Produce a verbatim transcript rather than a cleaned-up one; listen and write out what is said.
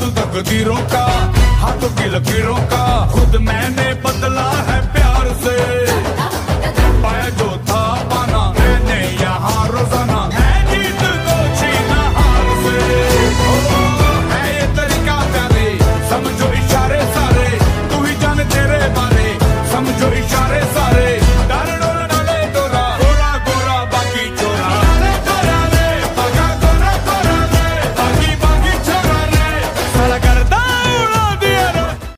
जादू तकदीरों का, हाथों की लकीरों का, खुद मैंने बदला है प्यार।